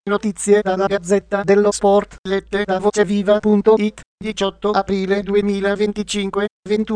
Notizie dalla Gazzetta dello Sport, lette da voceviva.it, 18 aprile 2025,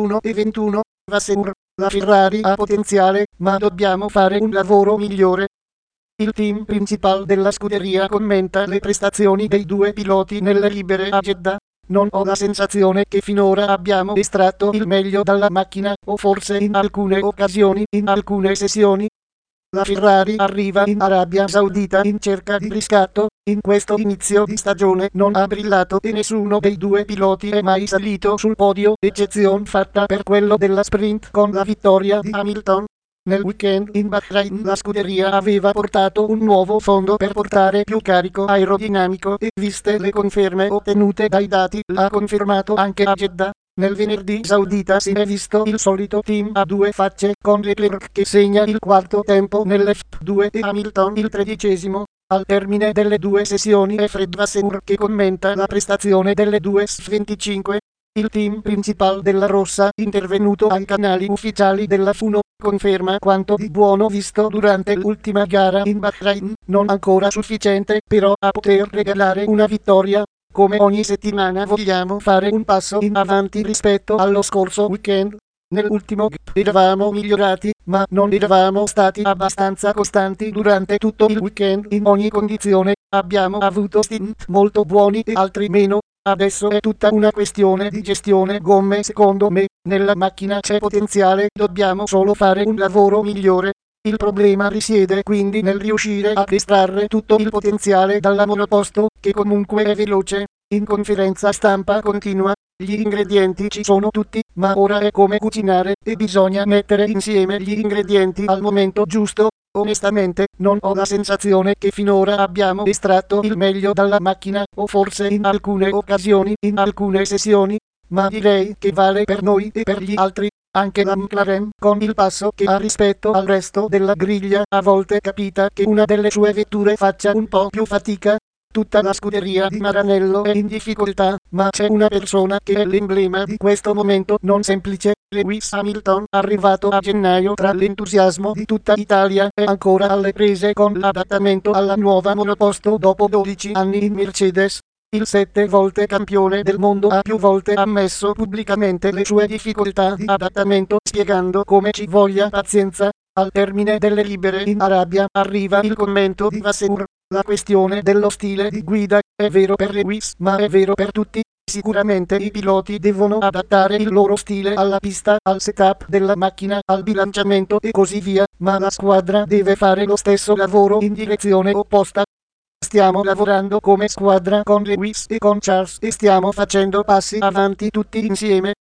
21:21, Vasseur, la Ferrari ha potenziale, ma dobbiamo fare un lavoro migliore. Il team principale della scuderia commenta le prestazioni dei due piloti nelle libere a Jeddah. Non ho la sensazione che finora abbiamo estratto il meglio dalla macchina, o forse in alcune occasioni, in alcune sessioni. La Ferrari arriva in Arabia Saudita in cerca di riscatto. In questo inizio di stagione non ha brillato e nessuno dei due piloti è mai salito sul podio, eccezione fatta per quello della sprint con la vittoria di Hamilton. Nel weekend in Bahrain la scuderia aveva portato un nuovo fondo per portare più carico aerodinamico e, viste le conferme ottenute dai dati, l'ha confermato anche a Jeddah. Nel venerdì saudita si è visto il solito team a due facce, con Leclerc che segna il quarto tempo nell'F2 e Hamilton il 13°. Al termine delle due sessioni è Fred Vasseur che commenta la prestazione delle due S25. Il team principale della Rossa, intervenuto ai canali ufficiali della FUNO, conferma quanto di buono visto durante l'ultima gara in Bahrain, non ancora sufficiente però a poter regalare una vittoria. Come ogni settimana vogliamo fare un passo in avanti rispetto allo scorso weekend. Nell'ultimo GP eravamo migliorati, ma non eravamo stati abbastanza costanti durante tutto il weekend in ogni condizione. Abbiamo avuto stint molto buoni e altri meno. Adesso è tutta una questione di gestione gomme. Secondo me, nella macchina c'è potenziale, dobbiamo solo fare un lavoro migliore. Il problema risiede quindi nel riuscire a estrarre tutto il potenziale dalla monoposto, che comunque è veloce. In conferenza stampa continua: gli ingredienti ci sono tutti, ma ora è come cucinare, e bisogna mettere insieme gli ingredienti al momento giusto. Onestamente, non ho la sensazione che finora abbiamo estratto il meglio dalla macchina, o forse in alcune occasioni, in alcune sessioni, ma direi che vale per noi e per gli altri. Anche la McLaren, con il passo che ha rispetto al resto della griglia, a volte capita che una delle sue vetture faccia un po' più fatica. Tutta la scuderia di Maranello è in difficoltà, ma c'è una persona che è l'emblema di questo momento non semplice. Lewis Hamilton, arrivato a gennaio tra l'entusiasmo di tutta Italia, è ancora alle prese con l'adattamento alla nuova monoposto dopo 12 anni in Mercedes. Il 7 volte campione del mondo ha più volte ammesso pubblicamente le sue difficoltà di adattamento, spiegando come ci voglia pazienza. Al termine delle libere in Arabia arriva il commento di Vasseur: la questione dello stile di guida è vero per Lewis, ma è vero per tutti. Sicuramente i piloti devono adattare il loro stile alla pista, al setup della macchina, al bilanciamento e così via, ma la squadra deve fare lo stesso lavoro in direzione opposta. Stiamo lavorando come squadra con Lewis e con Charles e stiamo facendo passi avanti tutti insieme.